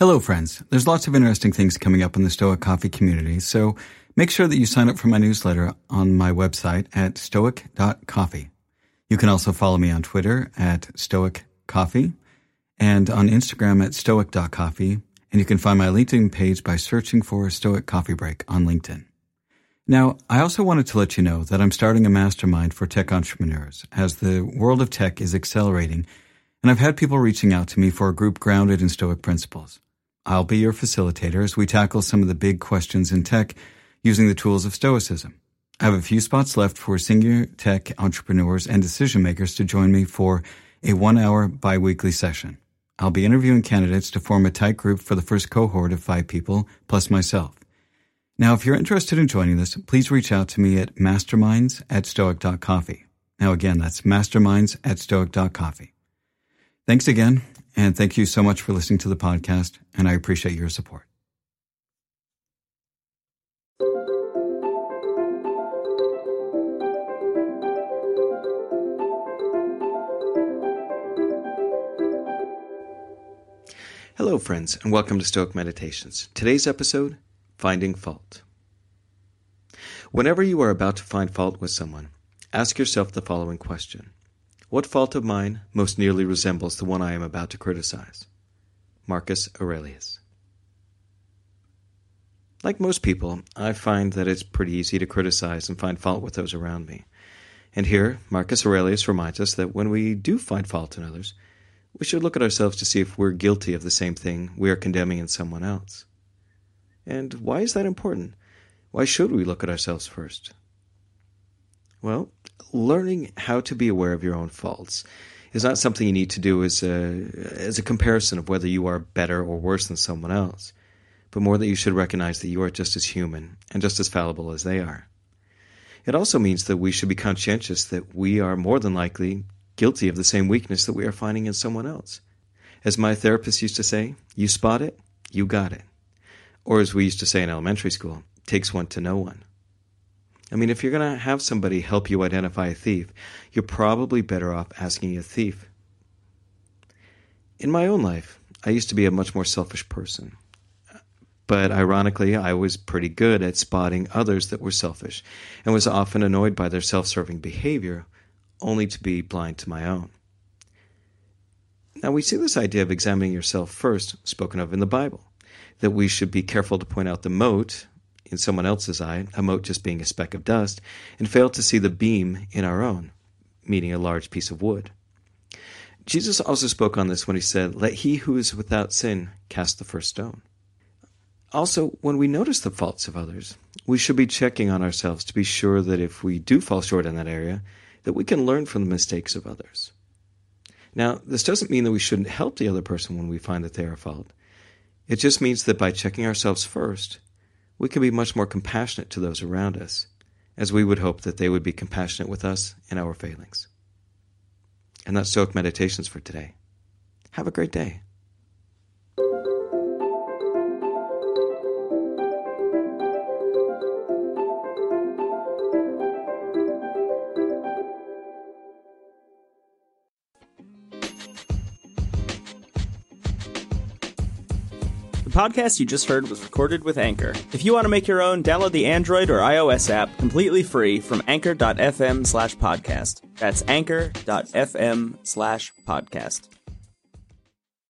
Hello, friends. There's lots of interesting things coming up in the Stoic Coffee community, so make sure that you sign up for my newsletter on my website at stoic.coffee. You can also follow me on Twitter at stoiccoffee and on Instagram at stoic.coffee, and you can find my LinkedIn page by searching for Stoic Coffee Break on LinkedIn. Now, I also wanted to let you know that I'm starting a mastermind for tech entrepreneurs as the world of tech is accelerating, and I've had people reaching out to me for a group grounded in Stoic principles. I'll be your facilitator as we tackle some of the big questions in tech using the tools of Stoicism. I have a few spots left for senior tech entrepreneurs and decision makers to join me for a 1-hour bi-weekly session. I'll be interviewing candidates to form a tight group for the first cohort of 5 people, plus myself. Now, if you're interested in joining this, please reach out to me at masterminds@stoic.coffee. Now, again, that's masterminds@stoic.coffee. Thanks again, and thank you so much for listening to the podcast, and I appreciate your support. Hello, friends, and welcome to Stoic Meditations. Today's episode, Finding Fault. Whenever you are about to find fault with someone, ask yourself the following question. What fault of mine most nearly resembles the one I am about to criticize? Marcus Aurelius. Like most people, I find that it's pretty easy to criticize and find fault with those around me. And here, Marcus Aurelius reminds us that when we do find fault in others, we should look at ourselves to see if we're guilty of the same thing we are condemning in someone else. And why is that important? Why should we look at ourselves first? Well, learning how to be aware of your own faults is not something you need to do as a comparison of whether you are better or worse than someone else, but more that you should recognize that you are just as human and just as fallible as they are. It also means that we should be conscientious that we are more than likely guilty of the same weakness that we are finding in someone else. As my therapist used to say, you spot it, you got it. Or as we used to say in elementary school, takes one to know one. I mean, if you're going to have somebody help you identify a thief, you're probably better off asking a thief. In my own life, I used to be a much more selfish person. But ironically, I was pretty good at spotting others that were selfish and was often annoyed by their self-serving behavior, only to be blind to my own. Now, we see this idea of examining yourself first spoken of in the Bible, that we should be careful to point out the mote in someone else's eye, a mote just being a speck of dust, and fail to see the beam in our own, meaning a large piece of wood. Jesus also spoke on this when he said, "Let he who is without sin cast the first stone." Also, when we notice the faults of others, we should be checking on ourselves to be sure that if we do fall short in that area, that we can learn from the mistakes of others. Now, this doesn't mean that we shouldn't help the other person when we find that they are at fault. It just means that by checking ourselves first, we can be much more compassionate to those around us, as we would hope that they would be compassionate with us in our failings. And that's Stoic Meditations for today. Have a great day. The podcast you just heard was recorded with Anchor. If you want to make your own, download the Android or iOS app completely free from anchor.fm/podcast. That's anchor.fm/podcast.